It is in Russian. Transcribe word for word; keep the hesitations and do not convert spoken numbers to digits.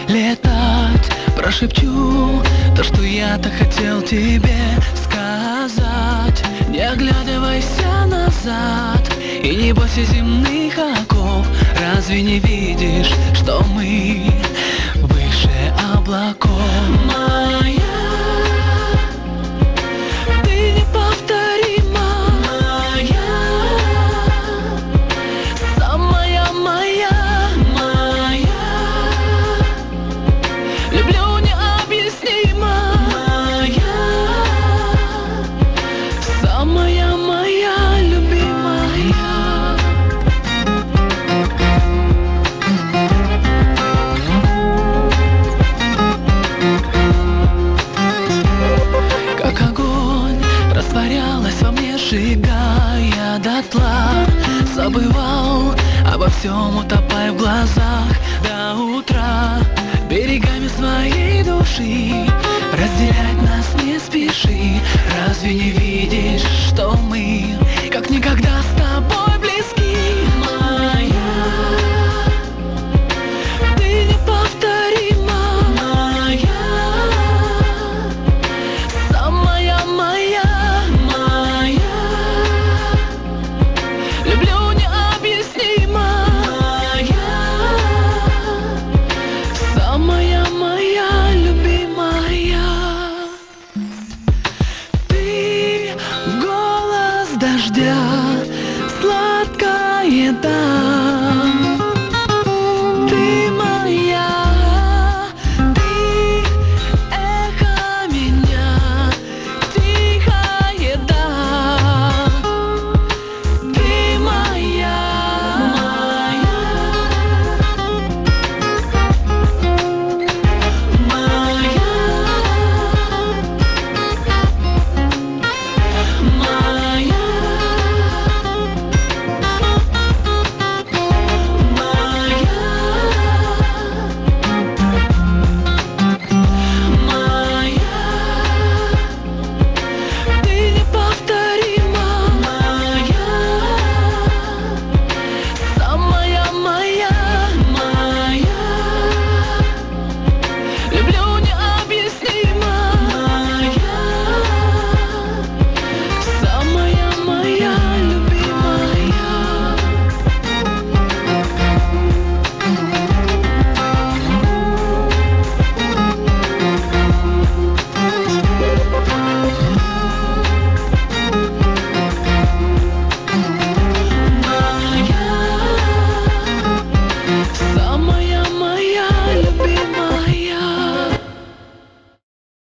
летать. Прошепчу то, что я-то хотел тебе сказать. Не оглядывайся назад и не бойся земных оков. Разве не видишь, что мы выше облаков? Моя, ты неповторима. Моя, самая моя. Моя, люблю необъяснимо. Моя, самая моя любимая. Как огонь растворялась во мне, сжигая дотла. Забывал обо всем, утопая в глазах до утра. Берегами своей души разделять нас не спеши. Разве не видишь?